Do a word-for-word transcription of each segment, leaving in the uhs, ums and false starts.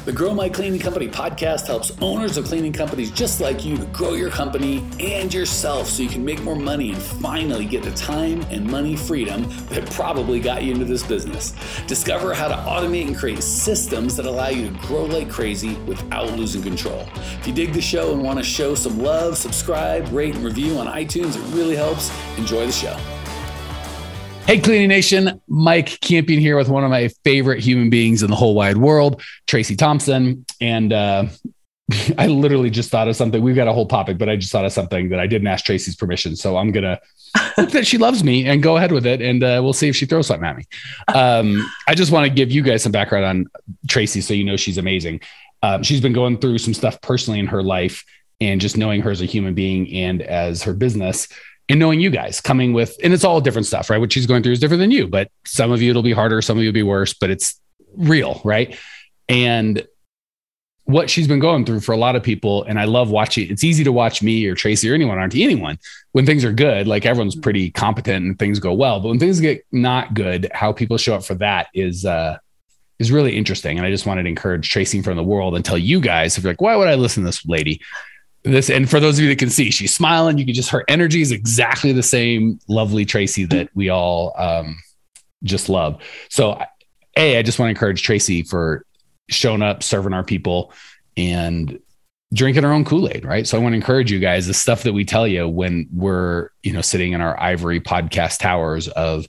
The Grow My Cleaning Company podcast helps owners of cleaning companies just like you to grow your company and yourself so you can make more money and finally get the time and money freedom that probably got you into this business. Discover how to automate and create systems that allow you to grow like crazy without losing control. If you dig the show and want to show some love, subscribe, rate, and review on iTunes. It really helps. Enjoy the show. Hey, Cleaning Nation, Mike Campion here with one of my favorite human beings in the whole wide world, Tracy Thompson. And uh, I literally just thought of something. We've got a whole topic, but I just thought of something that I didn't ask Tracy's permission. So I'm going to hope that she loves me and go ahead with it. And uh, we'll see if she throws something at me. Um, I just want to give you guys some background on Tracy so you know she's amazing. Um, she's been going through some stuff personally in her life, and just knowing her as a human being and as her business, and knowing you guys coming with, and it's all different stuff, right? What she's going through is different than you, but some of you, it'll be harder. Some of you will be worse, but it's real, right? And what she's been going through for a lot of people. And I love watching, it's easy to watch me or Tracy or anyone, aren't anyone, when things are good, like everyone's pretty competent and things go well, but when things get not good, how people show up for that is, uh, is really interesting. And I just wanted to encourage Tracy from the world and tell you guys, if you're like, why would I listen to this lady? This, and for those of you that can see, she's smiling. You can just, her energy is exactly the same lovely Tracy that we all um, just love. So, A, I just want to encourage Tracy for showing up, serving our people, and drinking our own Kool-Aid, right? So I want to encourage you guys, the stuff that we tell you when we're, you know, sitting in our ivory podcast towers of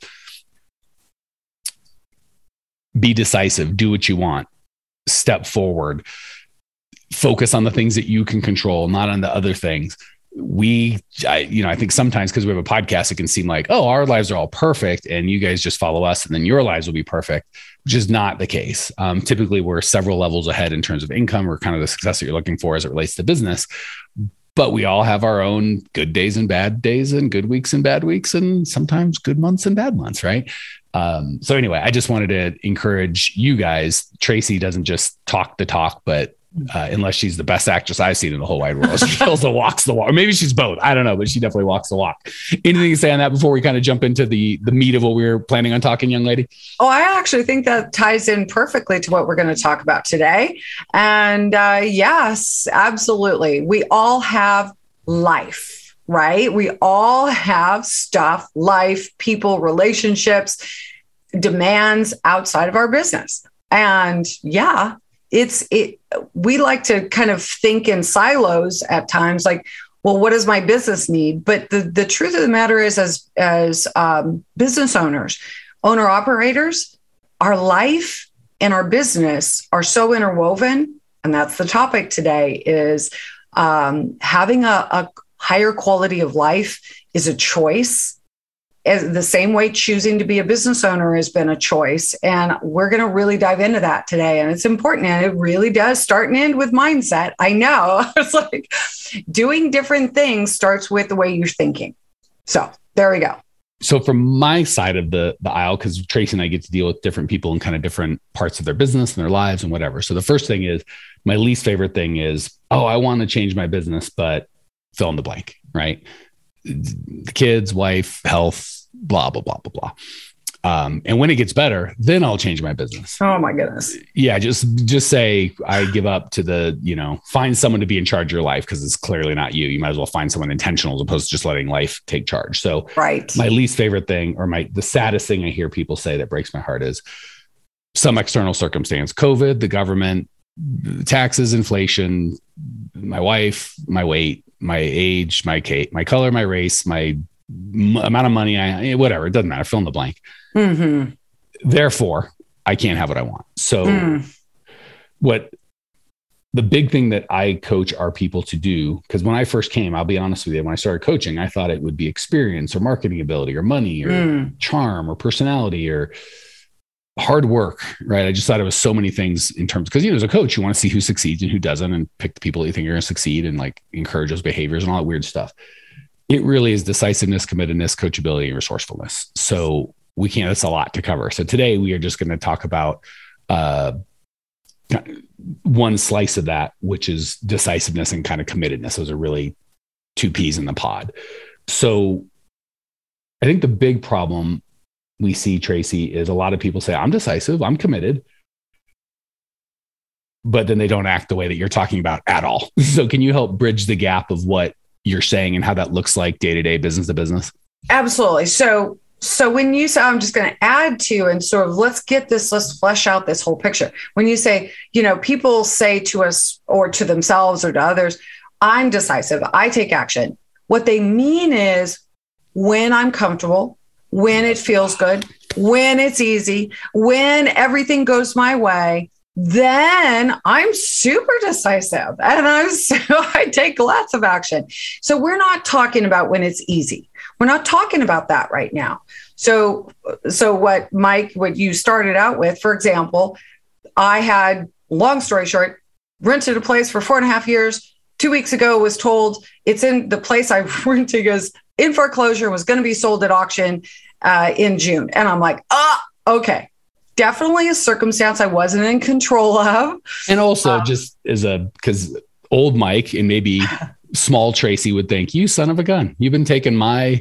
be decisive, do what you want, step forward, focus on the things that you can control, not on the other things. We, I, you know, I think sometimes because we have a podcast, it can seem like, oh, our lives are all perfect and you guys just follow us and then your lives will be perfect, which is not the case. Um, typically we're several levels ahead in terms of income or kind of the success that you're looking for as it relates to business. But we all have our own good days and bad days and good weeks and bad weeks and sometimes good months and bad months, right? Um, so anyway, I just wanted to encourage you guys. Tracy doesn't just talk the talk, but Uh, unless she's the best actress I've seen in the whole wide world. She also walks the walk. Or maybe she's both. I don't know, but she definitely walks the walk. Anything to say on that before we kind of jump into the, the meat of what we were planning on talking, young lady? Oh, I actually think that ties in perfectly to what we're going to talk about today. And uh, yes, absolutely. We all have life, right? We all have stuff, life, people, relationships, demands outside of our business. And yeah, It's it. We like to kind of think in silos at times, like, well, what does my business need? But the, the truth of the matter is, as as um, business owners, owner operators, our life and our business are so interwoven, and that's the topic today. Is um, having a, a higher quality of life is a choice. As the same way choosing to be a business owner has been a choice. And we're going to really dive into that today. And it's important. And it really does start and end with mindset. I know. It's like doing different things starts with the way you're thinking. So there we go. So from my side of the, the aisle, because Tracy and I get to deal with different people in kind of different parts of their business and their lives and whatever. So the first thing is, my least favorite thing is, oh, I want to change my business, but fill in the blank, right? The kids, wife, health, blah, blah, blah, blah, blah. Um, and when it gets better, then I'll change my business. Oh my goodness. Yeah. Just, just say I give up to the, you know, find someone to be in charge of your life. Cause it's clearly not you. You might as well find someone intentional as opposed to just letting life take charge. So right. My least favorite thing, or my, the saddest thing I hear people say that breaks my heart is some external circumstance, COVID, the government, taxes, inflation, my wife, my weight, my age, my Kate, my color, my race, my m- amount of money, I, whatever, it doesn't matter. Fill in the blank. Mm-hmm. Therefore, I can't have what I want. So mm. what the big thing that I coach our people to do, because when I first came, I'll be honest with you, when I started coaching, I thought it would be experience or marketing ability or money or mm. charm or personality or hard work, right? I just thought it was so many things in terms, because, you know, as a coach, you want to see who succeeds and who doesn't and pick the people that you think are going to succeed and like encourage those behaviors and all that weird stuff. It really is decisiveness, committedness, coachability, and resourcefulness. So we can't, that's a lot to cover. So today we are just going to talk about uh, one slice of that, which is decisiveness and kind of committedness. Those are really two peas in the pod. So I think the big problem we see, Tracy, is a lot of people say, I'm decisive, I'm committed, but then they don't act the way that you're talking about at all. So can you help bridge the gap of what you're saying and how that looks like day-to-day, business to business? Absolutely. So, so when you say, I'm just going to add to, and sort of, let's get this, let's flesh out this whole picture. When you say, you know, people say to us or to themselves or to others, I'm decisive, I take action. What they mean is when I'm comfortable, when it feels good, when it's easy, when everything goes my way, then I'm super decisive and I'm so, I take lots of action. So we're not talking about when it's easy. We're not talking about that right now. So, so what Mike, what you started out with, for example, I had, long story short, rented a place for four and a half years. Two weeks ago was told it's in the place I rented is in foreclosure, was going to be sold at auction uh, in June. And I'm like, ah, okay. Definitely a circumstance I wasn't in control of. And also um, just as a, because old Mike and maybe small Tracy would think, you son of a gun, you've been taking my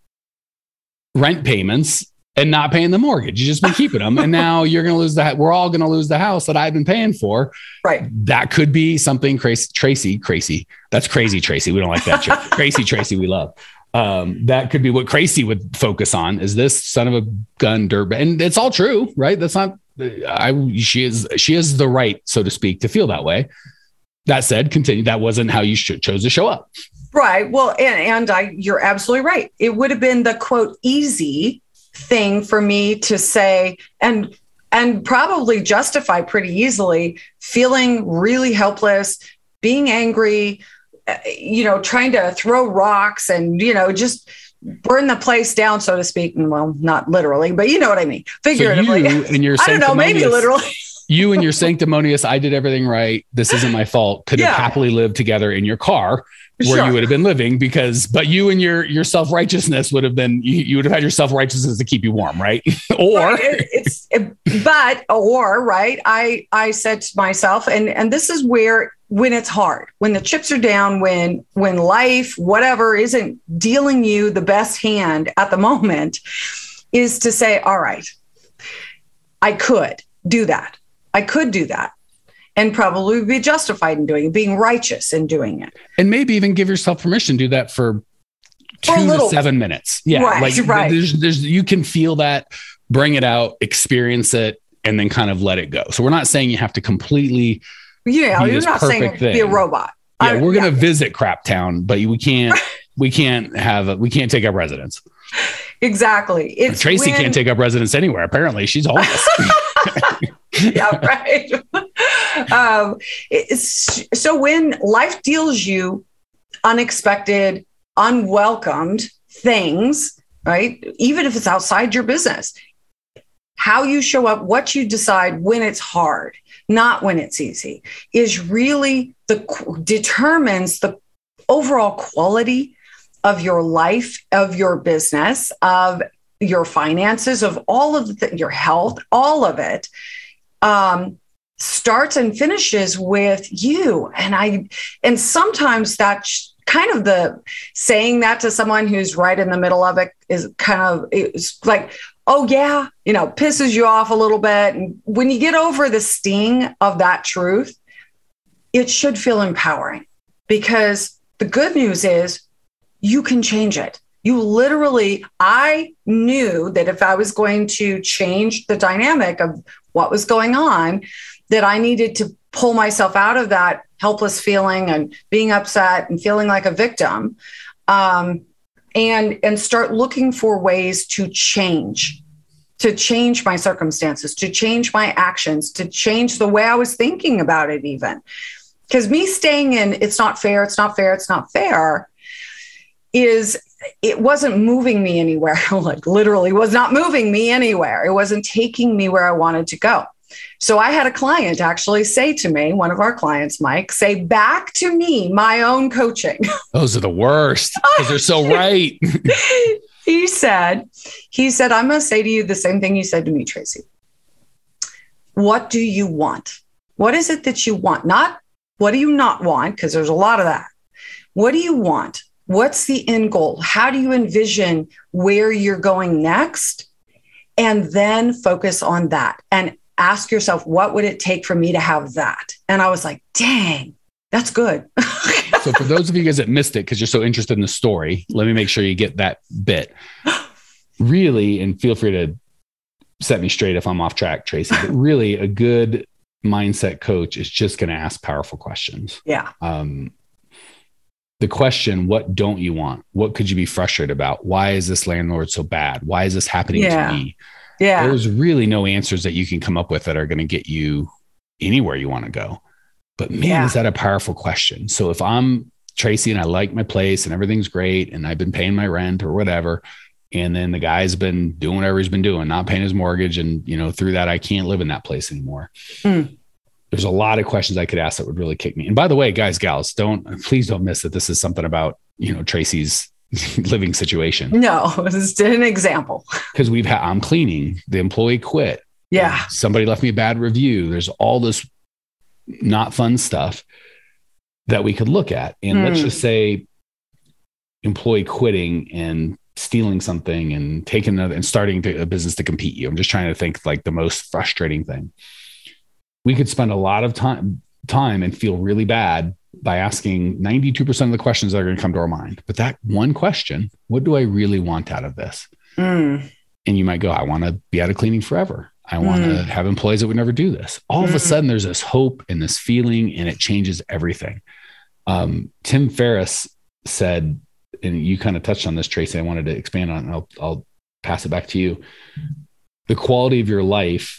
rent payments and not paying the mortgage. You just been keeping them. And now you're going to lose that. We're all going to lose the house that I've been paying for. Right. That could be something crazy. Tracy, crazy. That's crazy, Tracy. We don't like that. Crazy, Tracy, we love. Um, that could be what Tracy would focus on, is this son of a gun dirtbag. And it's all true, right? That's not, I, she is, she has the right, so to speak, to feel that way. That said, continue. That wasn't how you should, chose to show up. Right. Well, and, and I, you're absolutely right. It would have been the quote, easy thing for me to say, and, and probably justify pretty easily, feeling really helpless, being angry, you know, trying to throw rocks and, you know, just burn the place down, so to speak. And well, not literally, but you know what I mean? Figuratively. So you and your I don't know, maybe literally. You and your sanctimonious, I did everything right, this isn't my fault, could yeah. have happily lived together in your car where sure. you would have been living, because, but you and your, your self-righteousness would have been, you, you would have had your self-righteousness to keep you warm, right? or right. it, it's, it, but, or, right. I, I said to myself, and, and this is where, when it's hard, when the chips are down, when, when life, whatever, isn't dealing you the best hand at the moment, is to say, all right, I could do that. I could do that. And probably be justified in doing it, being righteous in doing it. And maybe even give yourself permission to do that for two little, to seven minutes. Yeah. Right, like right. There's, there's, you can feel that, bring it out, experience it, and then kind of let it go. So we're not saying you have to completely, yeah, you're not saying thing. Be a robot. Yeah. I, We're going to yeah. visit Crap Town, but we can't, we can't have, a, we can't take up residence. Exactly. It's Tracy when... can't take up residence anywhere. Apparently she's homeless. Yeah, right. um, it's, so when life deals you unexpected, unwelcomed things, right? Even if it's outside your business, how you show up, what you decide when it's hard, not when it's easy, is really the determines the overall quality of your life, of your business, of your finances, of all of the, your health, all of it. Um, starts and finishes with you. And I, and sometimes that's kind of the saying that to someone who's right in the middle of it is kind of, it's like, oh yeah, you know, pisses you off a little bit. And when you get over the sting of that truth, it should feel empowering, because the good news is you can change it. You literally, I knew that if I was going to change the dynamic of what was going on, that I needed to pull myself out of that helpless feeling and being upset and feeling like a victim, um, and, and start looking for ways to change, to change my circumstances, to change my actions, to change the way I was thinking about it even. Because me staying in, it's not fair, it's not fair, it's not fair, is, it wasn't moving me anywhere. Like literally was not moving me anywhere. It wasn't taking me where I wanted to go. So I had a client actually say to me, one of our clients, Mike, say back to me, my own coaching. Those are the worst because they're so right. He said, he said, I'm going to say to you the same thing you said to me, Tracy. What do you want? What is it that you want? Not what do you not want? Because there's a lot of that. What do you want? What's the end goal? How do you envision where you're going next? And then focus on that. And ask yourself, what would it take for me to have that? And I was like, dang, that's good. So for those of you guys that missed it, because you're so interested in the story, let me make sure you get that bit. Really, and feel free to set me straight if I'm off track, Tracy, but really a good mindset coach is just going to ask powerful questions. Yeah. Um, the question, what don't you want? What could you be frustrated about? Why is this landlord so bad? Why is this happening yeah. to me? Yeah. There's really no answers that you can come up with that are going to get you anywhere you want to go. But man, yeah. is that a powerful question? So if I'm Tracy and I like my place and everything's great and I've been paying my rent or whatever, and then the guy's been doing whatever he's been doing, not paying his mortgage. And, you know, through that, I can't live in that place anymore. Mm. There's a lot of questions I could ask that would really kick me. And by the way, guys, gals, don't, please don't miss that this is something about, you know, Tracy's living situation. No, this is an example. Because we've had, I'm cleaning, the employee quit. Yeah. Somebody left me a bad review. There's all this not fun stuff that we could look at. And mm. let's just say employee quitting and stealing something and taking another and starting to, a business to compete you. I'm just trying to think like the most frustrating thing. We could spend a lot of time, time and feel really bad by asking ninety-two percent of the questions that are going to come to our mind. But that one question, what do I really want out of this? Mm. And you might go, I want to be out of cleaning forever. I want mm. to have employees that would never do this. All mm. of a sudden there's this hope and this feeling, and it changes everything. Um, Tim Ferriss said, and you kind of touched on this, Tracy, I wanted to expand on it, and I'll, I'll pass it back to you. The quality of your life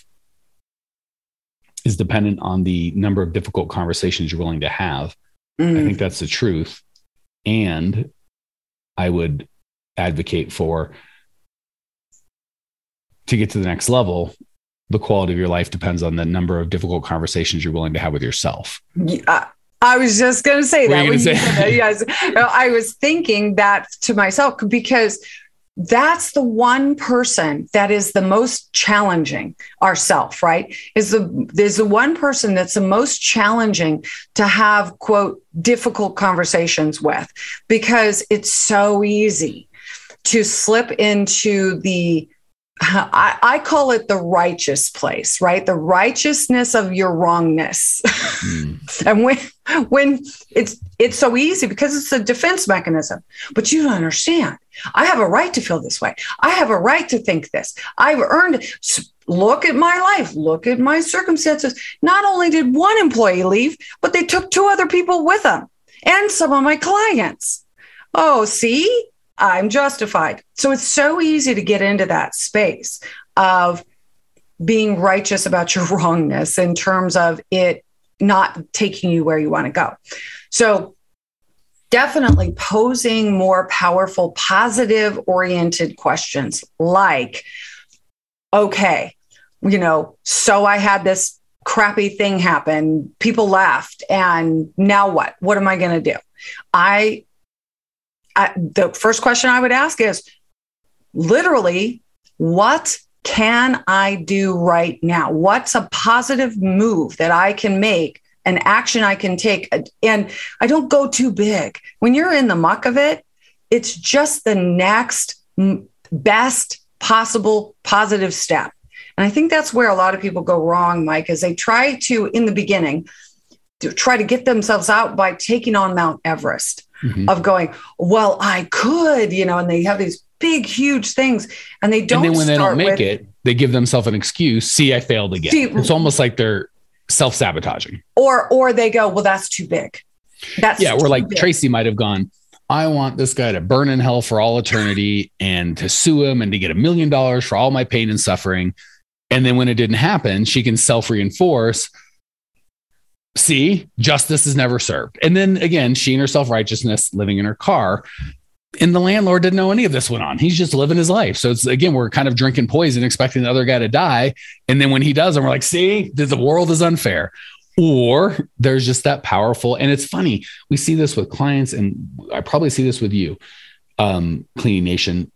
is dependent on the number of difficult conversations you're willing to have. Mm. I think that's the truth. And I would advocate for, to get to the next level, the quality of your life depends on the number of difficult conversations you're willing to have with yourself. Yeah. I was just going to say what that. When say? You said that. Yes. I was thinking that to myself because that's the one person that is the most challenging, ourself, right? Is the, there's the one person that's the most challenging to have, quote, difficult conversations with, because it's so easy to slip into the, I, I call it the righteous place, right? The righteousness of your wrongness. Mm. And when when it's it's so easy because it's a defense mechanism, but you don't understand. I have a right to feel this way. I have a right to think this. I've earned it. Look at my life. Look at my circumstances. Not only did one employee leave, but they took two other people with them and some of my clients. Oh, see? I'm justified. So it's so easy to get into that space of being righteous about your wrongness in terms of it not taking you where you want to go. So definitely posing more powerful, positive oriented questions like, okay, you know, so I had this crappy thing happen. People left. And now what? What am I going to do? I I, the first question I would ask is literally, what can I do right now? What's a positive move that I can make, an action I can take? And I don't go too big. When you're in the muck of it, it's just the next best possible positive step. And I think that's where a lot of people go wrong, Mike, is they try to, in the beginning, to try to get themselves out by taking on Mount Everest. Mm-hmm. Of going, well, I could, you know, and they have these big, huge things, and they don't. And then when they don't make with, it, they give themselves an excuse. See, I failed again. See, it's almost like they're self-sabotaging. Or, or they go, well, that's too big. That's yeah. Or like big. Tracy might have gone, I want this guy to burn in hell for all eternity and to sue him and to get a million dollars for all my pain and suffering. And then when it didn't happen, she can self-reinforce. See, justice is never served. And then again, she and her self-righteousness living in her car, and the landlord didn't know any of this went on. He's just living his life. So it's, again, we're kind of drinking poison, expecting the other guy to die. And then when he does, and we're like, see, the world is unfair. Or there's just that powerful. And it's funny. We see this with clients, and I probably see this with you, um, Cleaning Nation.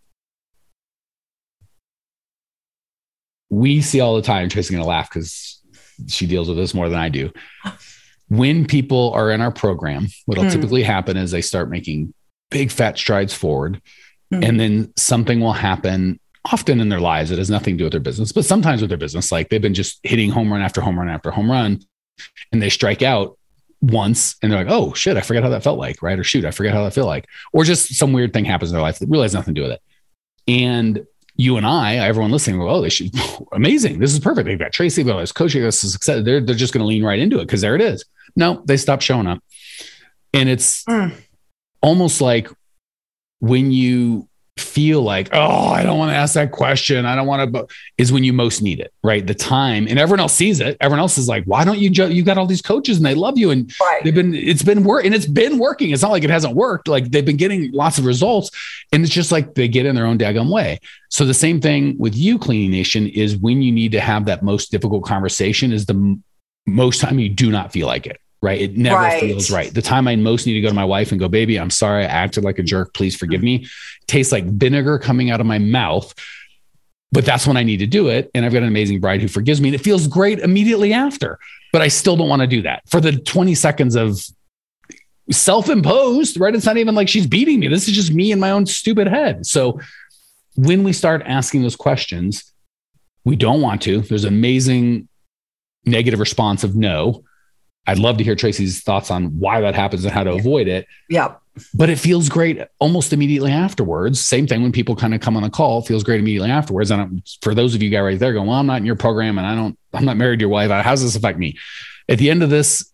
We see all the time, Tracy's going to laugh because she deals with this more than I do. When people are in our program, what'll mm. typically happen is they start making big fat strides forward, mm. and then something will happen often in their lives, it has nothing to do with their business, but sometimes with their business, like they've been just hitting home run after home run after home run, and they strike out once and they're like, oh shit, I forgot how that felt like, right? Or shoot, I forget how that feel like, or just some weird thing happens in their life that really has nothing to do with it. And you and I, everyone listening, go, oh, they should, amazing. This is perfect. They've got Tracy, they've got this coaching, this is success. They're, they're just going to lean right into it because there it is. No, they stop showing up. And it's mm. almost like when you feel like, oh, I don't want to ask that question. I don't want to, is when you most need it, right? The time, and everyone else sees it. Everyone else is like, why don't you, ju- you got all these coaches and they love you. And right. they've been, it's been work and it's been working. It's not like it hasn't worked. Like they've been getting lots of results, and it's just like they get in their own daggone way. So the same thing with you, Cleaning Nation, is when you need to have that most difficult conversation is the m- most time you do not feel like it. Right. It never right. feels right. The time I most need to go to my wife and go, baby, I'm sorry. I acted like a jerk. Please forgive me. Tastes like vinegar coming out of my mouth, but that's when I need to do it. And I've got an amazing bride who forgives me, and it feels great immediately after, but I still don't want to do that for the twenty seconds of self-imposed, right? It's not even like she's beating me. This is just me in my own stupid head. So when we start asking those questions, we don't want to, there's amazing negative response of no. I'd love to hear Tracy's thoughts on why that happens and how to avoid it. Yeah. But it feels great almost immediately afterwards. Same thing when people kind of come on the call, it feels great immediately afterwards. And I'm, for those of you guys right there going, well, I'm not in your program and I don't, I'm not married to your wife. How does this affect me? At the end of this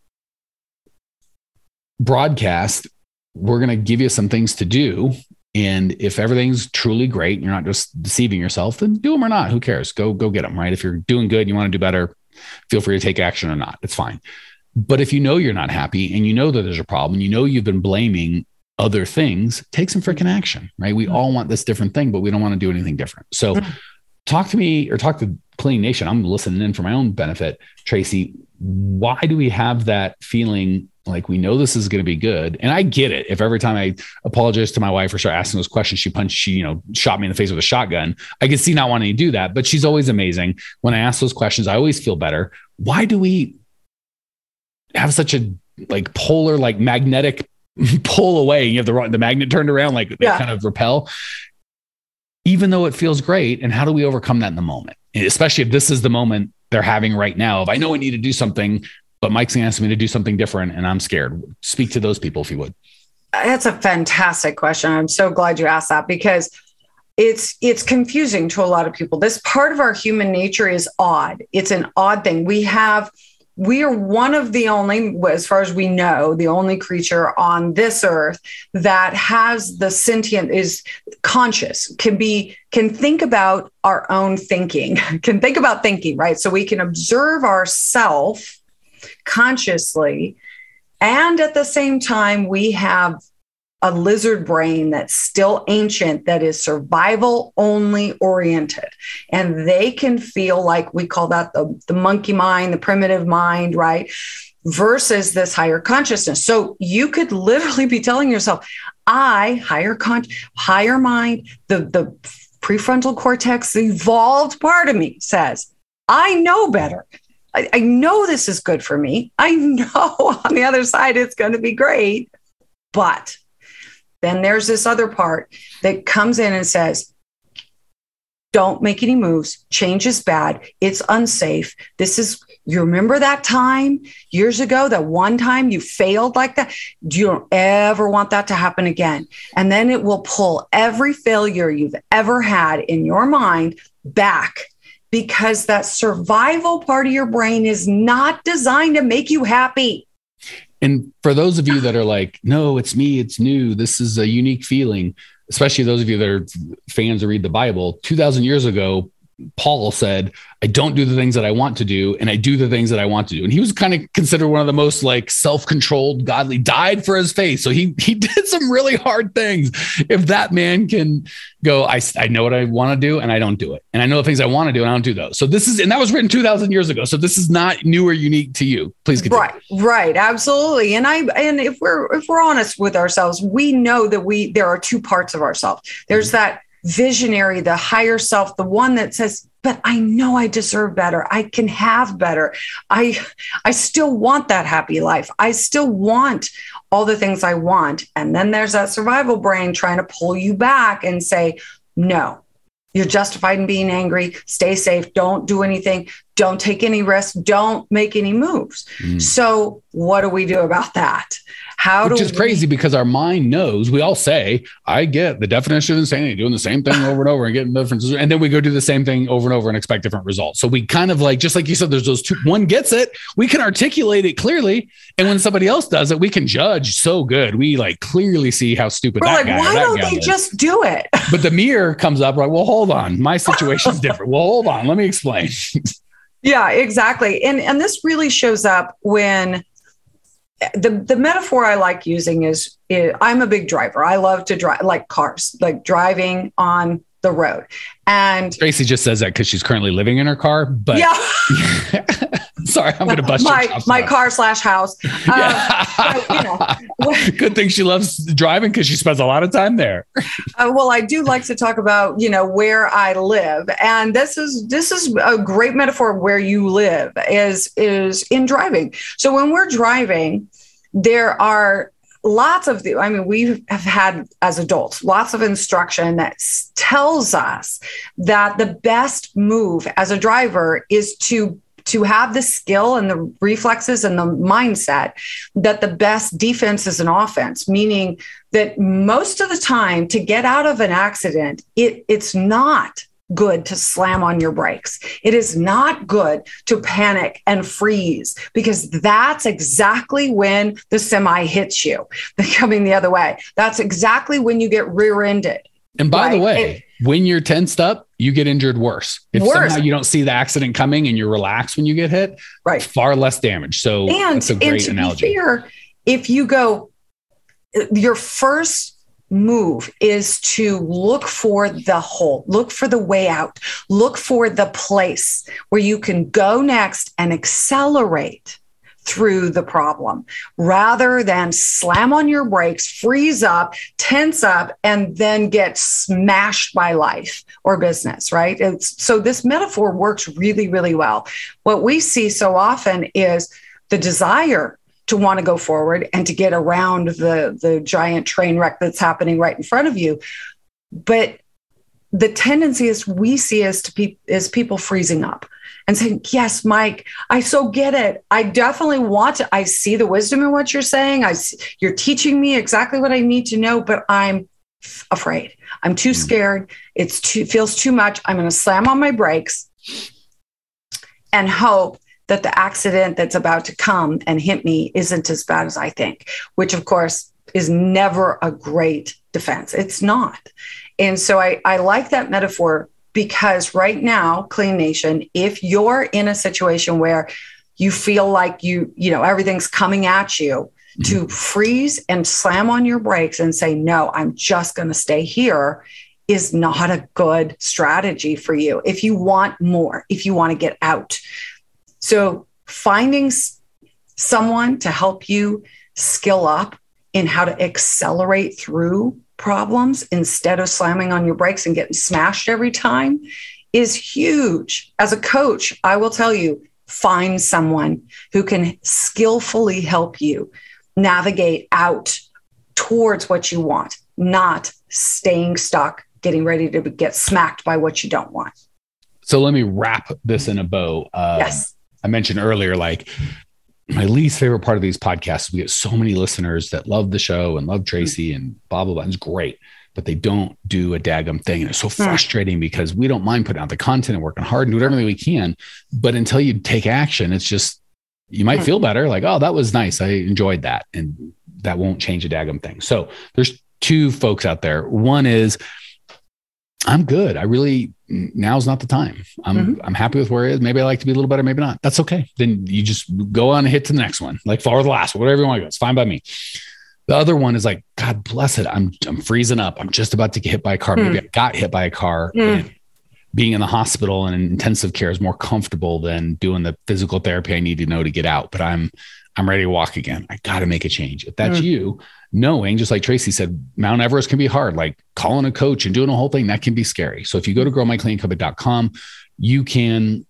broadcast, we're going to give you some things to do. And if everything's truly great, and you're not just deceiving yourself, then do them or not. Who cares? Go, go get them, right? If you're doing good, and you want to do better, feel free to take action or not. It's fine. But if you know you're not happy and you know that there's a problem, you know you've been blaming other things, take some freaking action, right? We all want this different thing, but we don't want to do anything different. So talk to me or talk to Cleaning Nation. I'm listening in for my own benefit. Tracy, why do we have that feeling like we know this is going to be good? And I get it. If every time I apologize to my wife or start asking those questions, she punched, she, you know, shot me in the face with a shotgun, I can see not wanting to do that, but she's always amazing. When I ask those questions, I always feel better. Why do we have such a like polar, like magnetic pull away? You have the the magnet turned around, like they yeah. kind of repel, even though it feels great. And how do we overcome that in the moment? Especially if this is the moment they're having right now of, I know I need to do something, but Mike's going to ask me to do something different and I'm scared. Speak to those people if you would. That's a fantastic question. I'm so glad you asked that, because it's it's confusing to a lot of people. This part of our human nature is odd. It's an odd thing. We have We are one of the only, as far as we know, the only creature on this earth that has the sentient, is conscious, can be, can think about our own thinking, can think about thinking, right? So we can observe ourselves consciously. And at the same time, we have a lizard brain that's still ancient, that is survival only oriented. And they can feel like, we call that the, the monkey mind, the primitive mind, right? Versus this higher consciousness. So you could literally be telling yourself, I, higher con- higher mind, the, the prefrontal cortex, the evolved part of me says, I know better. I, I know this is good for me. I know on the other side, it's going to be great. But then there's this other part that comes in and says, don't make any moves. Change is bad. It's unsafe. This is, you remember that time years ago, that one time you failed like that? You don't ever want that to happen again. And then it will pull every failure you've ever had in your mind back, because that survival part of your brain is not designed to make you happy. And for those of you that are like, no, it's me, it's new, this is a unique feeling, especially those of you that are fans who read the Bible, two thousand years ago, Paul said, I don't do the things that I want to do, and I do the things that I want to do. And he was kind of considered one of the most like self-controlled, godly, died for his faith. So he he did some really hard things. If that man can go, I, I know what I want to do and I don't do it. And I know the things I want to do and I don't do those. So this is, and that was written two thousand years ago. So this is not new or unique to you. Please continue. Right, right. Absolutely. And I, and if we're, if we're honest with ourselves, we know that we, there are two parts of ourselves. There's mm-hmm. that visionary, the higher self, the one that says, but I know I deserve better. I can have better. I, I still want that happy life. I still want all the things I want. And then there's that survival brain trying to pull you back and say, no, You're justified in being angry. Stay safe. Don't do anything. Don't take any risks. Don't make any moves. Mm. So what do we do about that? How Which do is crazy we- because our mind knows, we all say, I get the definition of insanity, doing the same thing over and over and getting differences. And then we go do the same thing over and over and expect different results. So we kind of like, just like you said, there's those two, one gets it, we can articulate it clearly. And when somebody else does it, we can judge so good. We like clearly see how stupid We're that like, guy why or that don't guy they is. just do it? But the mirror comes up, like, well, hold on. My situation's different. Well, hold on. Let me explain. Yeah, exactly. And and this really shows up when the the metaphor I like using is, is I'm a big driver. I love to drive, like cars, like driving on the road. And Tracy just says that because she's currently living in her car. But yeah, sorry, I'm going to bust my your my car slash house. Um, Yeah. so, you know, good thing she loves driving because she spends a lot of time there. Uh, well, I do like to talk about, you know, where I live, and this is this is a great metaphor of where you live is is in driving. So when we're driving, there are lots of the, I mean, we have had as adults lots of instruction that s- tells us that the best move as a driver is to to have the skill and the reflexes and the mindset that the best defense is an offense, meaning that most of the time to get out of an accident, it, it's not good to slam on your brakes. It is not good to panic and freeze, because that's exactly when the semi hits you coming the other way. That's exactly when you get rear-ended. And by right? the way, it, when you're tensed up, you get injured worse. If worse. somehow you don't see the accident coming and you're relaxed when you get hit, right. far less damage. So and, that's a great and to analogy. Be fair, if you go, your first move is to look for the hole, look for the way out, look for the place where you can go next and accelerate through the problem rather than slam on your brakes, freeze up, tense up, and then get smashed by life or business, right? It's, so this metaphor works really, really well. What we see so often is the desire to want to go forward and to get around the, the giant train wreck that's happening right in front of you. But the tendency is we see as to pe- is people freezing up and saying, yes, Mike, I so get it. I definitely want to, I see the wisdom in what you're saying. I see, you're teaching me exactly what I need to know, but I'm f- afraid. I'm too scared. It's too, feels too much. I'm going to slam on my brakes and hope that the accident that's about to come and hit me isn't as bad as I think, which of course is never a great defense. It's not. And so I, I like that metaphor because right now, Clean Nation, if you're in a situation where you feel like you, you know, everything's coming at you, mm-hmm. to freeze and slam on your brakes and say, no, I'm just going to stay here is not a good strategy for you. If you want more, if you want to get out. So finding s- someone to help you skill up in how to accelerate through problems instead of slamming on your brakes and getting smashed every time is huge. As a coach, I will tell you, find someone who can skillfully help you navigate out towards what you want, not staying stuck, getting ready to get smacked by what you don't want. So let me wrap this in a bow. Um, yes. I mentioned earlier, like my least favorite part of these podcasts, we get so many listeners that love the show and love Tracy and blah, blah, blah. It's great, but they don't do a daggum thing. And it's so frustrating because we don't mind putting out the content and working hard and doing everything we can. But until you take action, it's just, you might feel better. Like, oh, that was nice. I enjoyed that. And that won't change a daggum thing. So there's two folks out there. One is, I'm good. I really, now's not the time. I'm mm-hmm. I'm happy with where it is. Maybe I like to be a little better, maybe not. That's okay. Then you just go on and hit to the next one, like follow the last one, whatever you want to go. It's fine by me. The other one is like, God bless it. I'm I'm freezing up. I'm just about to get hit by a car. Mm. Maybe I got hit by a car. Mm. And being in the hospital and in intensive care is more comfortable than doing the physical therapy I need to know to get out. But I'm I'm ready to walk again. I got to make a change. If that's mm. you, knowing, just like Tracy said, Mount Everest can be hard. Like calling a coach and doing a whole thing, that can be scary. So if you go to grow my clean company dot com, you can,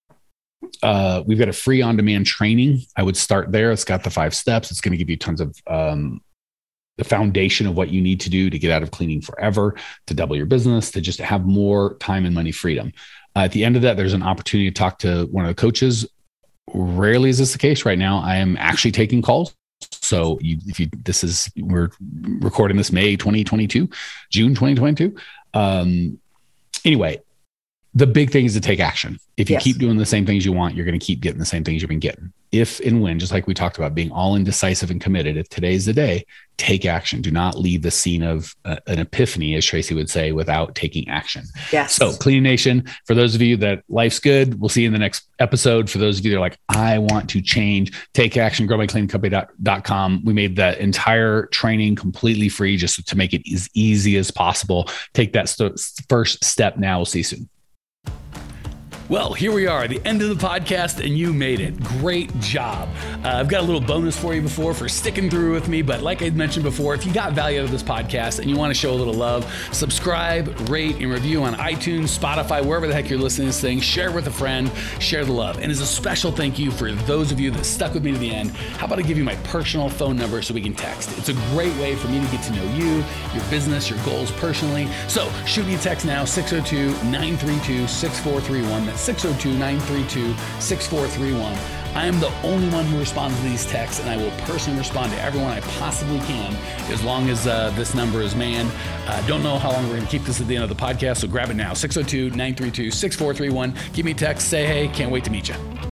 uh, we've got a free on-demand training. I would start there. It's got the five steps. It's going to give you tons of um, the foundation of what you need to do to get out of cleaning forever, to double your business, to just have more time and money freedom. Uh, at the end of that, there's an opportunity to talk to one of the coaches. Rarely is this the case. Right now, I am actually taking calls. So you, if you, this is, we're recording this May twenty twenty-two, June twenty twenty-two. Um, anyway, the big thing is to take action. If you yes. keep doing the same things you want, you're going to keep getting the same things you've been getting. If and when, just like we talked about, being all indecisive and committed, if today's the day, take action. Do not leave the scene of uh, an epiphany, as Tracy would say, without taking action. Yes. So Cleaning Nation, for those of you that life's good, we'll see you in the next episode. For those of you that are like, I want to change, take action, grow my cleaning company dot com. We made that entire training completely free just to make it as easy as possible. Take that st- first step now. We'll see you soon. Well, here we are, the end of the podcast, and you made it. Great job. Uh, I've got a little bonus for you before for sticking through with me, but like I mentioned before, if you got value out of this podcast and you want to show a little love, subscribe, rate, and review on iTunes, Spotify, wherever the heck you're listening to this thing. Share it with a friend, share the love. And as a special thank you for those of you that stuck with me to the end, how about I give you my personal phone number so we can text? It's a great way for me to get to know you, your business, your goals personally. So shoot me a text now, six oh two, nine three two, six four three one. That's six oh two, nine three two, six four three one. I am the only one who responds to these texts, and I will personally respond to everyone I possibly can as long as uh, this number is manned. Uh, don't know how long we're going to keep this at the end of the podcast, so grab it now. six oh two, nine three two, six four three one. Give me a text, say hey, can't wait to meet you.